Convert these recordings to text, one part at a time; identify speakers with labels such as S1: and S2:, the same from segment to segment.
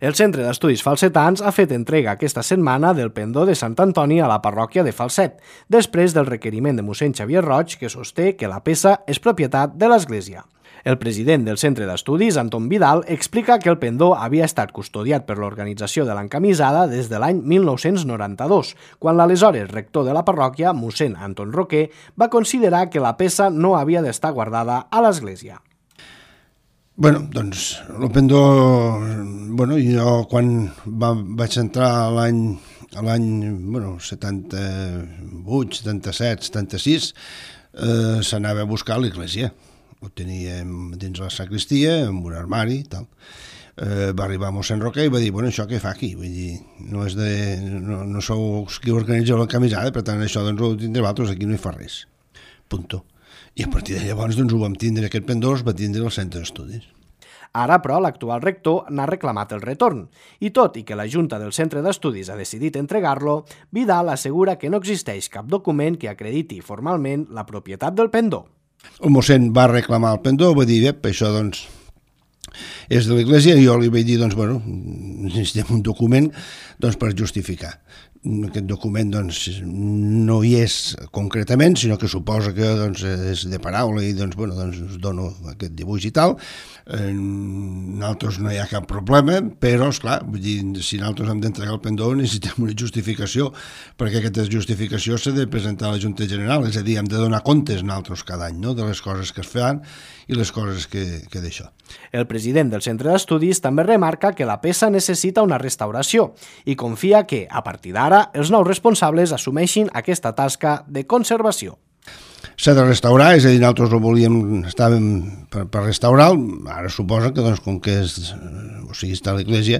S1: El Centre d'Estudis Falsetans ha fet entrega aquesta setmana del pendó de Sant Antoni a la parròquia de Falset, després del requeriment de mossèn Xavier Roig, que sosté que la peça és propietat de l'Església. El president del Centre d'Estudis, Anton Vidal, explica que el pendó havia estat custodiat per l'organització de l'Encamisada des de l'any 1992, quan l'aleshores rector de la parròquia, mossèn Anton Roquer, va considerar que la peça no havia d'estar guardada a l'Església.
S2: Doncs el pendó, jo quan vaig entrar l'any 78, 77, 76, s'anava a buscar a l'Església. Ho teníem dins la sacristia, amb un armari i tal. Va arribar mossèn Roquer i va dir, això què fa aquí? Vull dir, no sou qui organitzeu l'encamisada, per tant això ho tindrem altres, aquí no hi fa res. Punto. I a partir de llavors ho vam tindre, aquest pendó es va tindre al centre d'estudis.
S1: Ara, però, l'actual rector n'ha reclamat el retorn, i tot i que la Junta del Centre d'Estudis ha decidit entregar-lo, Vidal assegura que no existeix cap document que acrediti formalment la propietat del pendó.
S2: El mossèn va reclamar el pendó, va dir, això és de l'Església, i jo li vaig dir, necessitem un document per justificar. Aquest document no hi és concretament, sinó que suposa que és de paraula i us dono aquest dibuix i tal. Nosaltres no hi ha cap problema, però, esclar, si nosaltres hem d'entregar el pendó necessitem una justificació, perquè aquesta justificació s'ha de presentar a la Junta General, és a dir, hem de donar comptes nosaltres cada any de les coses que es fan i les coses que d'això.
S1: El president del Centre d'Estudis també remarca que la peça necessita una restauració i confia que, a partir d'ara, els nous responsables assumeixin aquesta tasca de conservació.
S2: S'ha de restaurar, és a dir, nosaltres ho estàvem per restaurar, ara suposa que com que està a l'Església,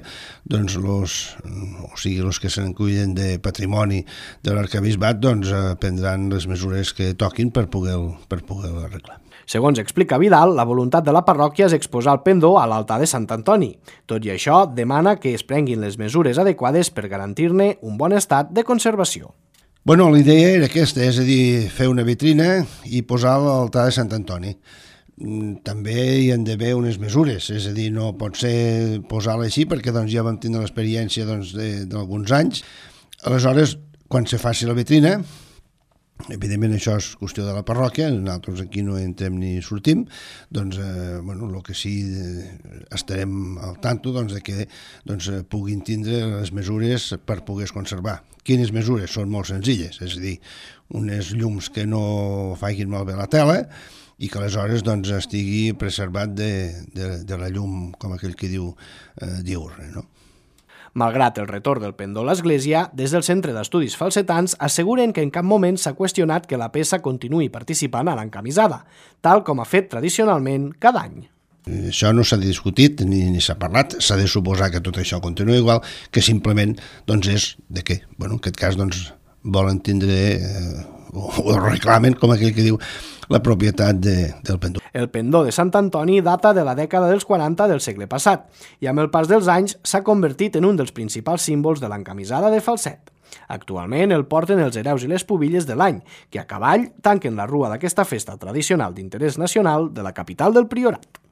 S2: els que se'n cuiden de patrimoni de l'arquebisbat prendran les mesures que toquin per poder-ho arreglar.
S1: Segons explica Vidal, la voluntat de la parròquia és exposar el pendó a l'altar de Sant Antoni. Tot i això, demana que es prenguin les mesures adequades per garantir-ne un bon estat de conservació.
S2: La idea era aquesta, és a dir, fer una vitrina i posar l'altar de Sant Antoni. També hi han d'haver unes mesures, és a dir, no pot ser posar-la així perquè ja vam tindre l'experiència d'alguns anys. Aleshores, quan se faci la vitrina, evidentment això és qüestió de la parròquia, nosaltres aquí no entrem ni sortim, el que sí estarem al tanto de que puguin tindre les mesures per poder-es conservar. Quines mesures? Són molt senzilles, és a dir, unes llums que no facin malbé la tela i que aleshores estigui preservat de la llum, com aquell que diu, diurna, no?
S1: Malgrat el retorn del pendó a l'Església, des del Centre d'Estudis Falsetans asseguren que en cap moment s'ha qüestionat que la peça continuï participant a l'encamisada, tal com ha fet tradicionalment cada any.
S2: Això no s'ha discutit ni s'ha parlat, s'ha de suposar que tot això continua igual, que simplement és de què? En aquest cas volen tindre o reclamen, com aquell que diu, la propietat del pendó.
S1: El pendó de Sant Antoni data de la dècada dels 40 del segle passat i amb el pas dels anys s'ha convertit en un dels principals símbols de l'encamisada de Falset. Actualment el porten els hereus i les pubilles de l'any, que a cavall tanquen la rua d'aquesta festa tradicional d'interès nacional de la capital del Priorat.